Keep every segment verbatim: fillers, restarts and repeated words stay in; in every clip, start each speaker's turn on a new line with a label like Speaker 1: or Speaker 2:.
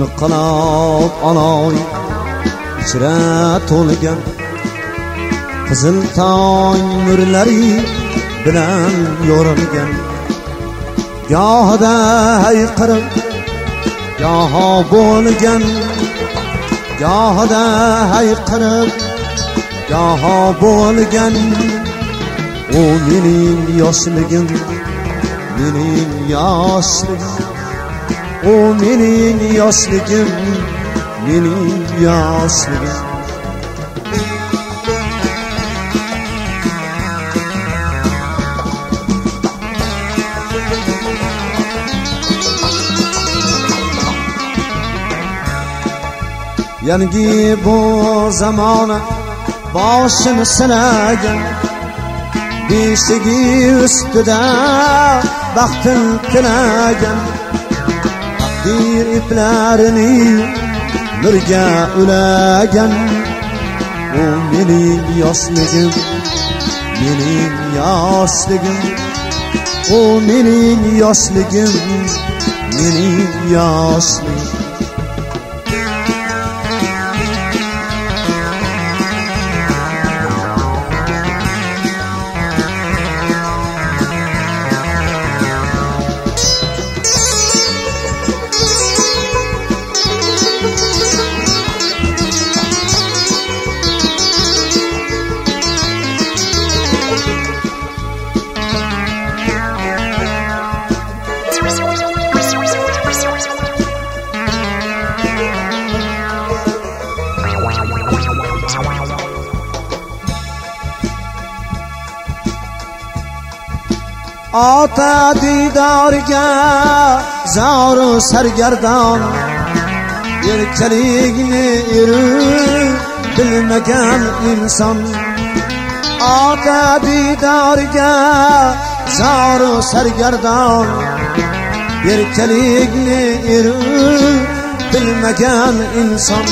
Speaker 1: inqilob oloy ichra to'lgan qizil tong nurlari bilan yo'rilgan gohida hayqirib goho bo'lgan gohida hayqirib goho bo'lgan o mening yoshligim mening yoshligim o mening yoshligim mening yoshligim yangi bu zamona boshini silagan beshigi ustida baxtin tilagan taqdir iplarini nurga ulagan o mening yoshligim mening yoshligim o mening yoshligim mening yoshligim ota didorga zoru sargardon erkalikni eri bilmagan inson ota didorga zoru sargardon erkalikni eri bilmagan inson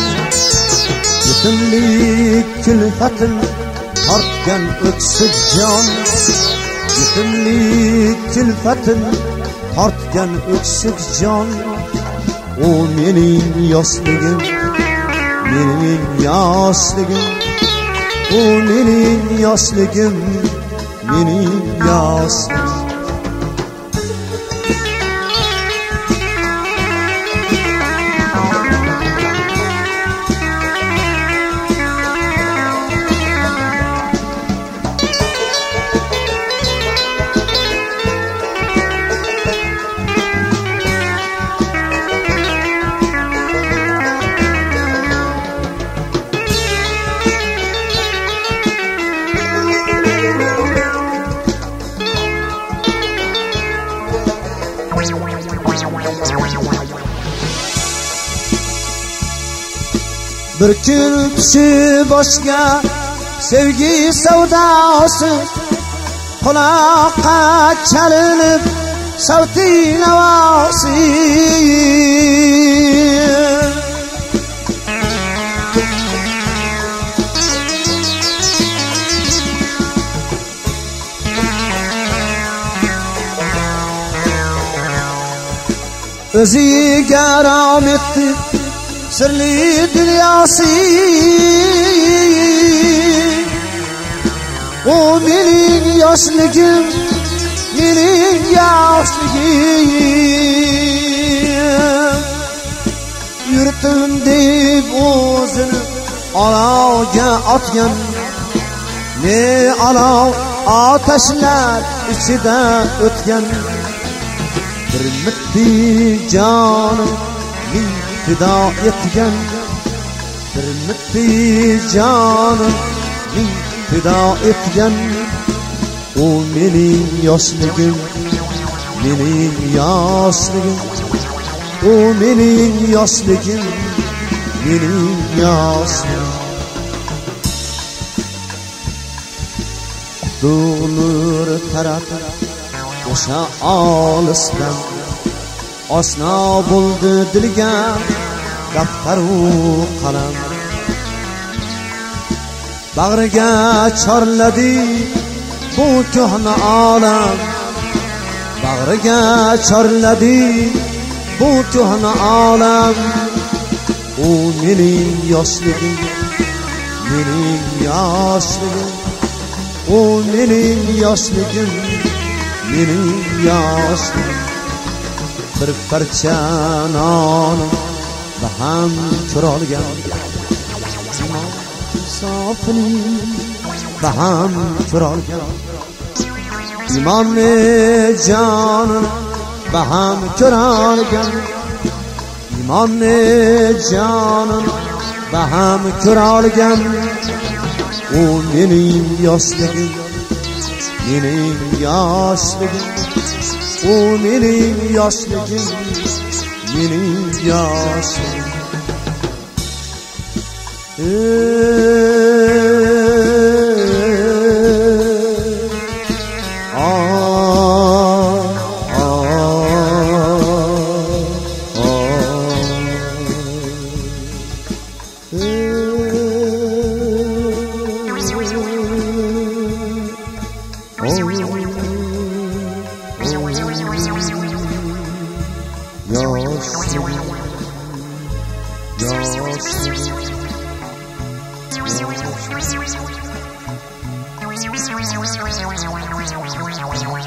Speaker 1: yetimlik kulfatin tortgan o'ksik jon yetimlik kulfatin tortgan o'ksik jon o mening yoshligim mening yoshligim o mening yoshligim mening yoshligim bir kun tushib boshga sevgi savdosi quloqqa chalinib savti navosi o'ziga rom etdi sirli dunyosi o mening yoshligim mening yoshligim yurtim deb o'zini olovga otgan ne olov otashlar ichida o'tgan bir mitti jonim ming fido etgan bir mitti jonim ming fido etgan o mening yoshligim mening yoshligim o mening yoshligim mening yoshligim nur taratib o'sha olisdan osno bo'ldi dilga daftaru qalam bag'riga chorladi bu ko'hna olam bag'riga chorladi bu ko'hna olam u mening yoshligim, mening yoshligim, u mening yoshligim, mening yoshligim. Bir parcha nonim baham ko'rolgan sofining baham ko'rolgan imonni jonin baham ko'rolgan imonni jonin baham ko'rolgan u mening yoshligim, mening yoshligim, u mening yoshligim, mening yoshligim.
Speaker 2: Yoshligim, yoshligim, yoshligim.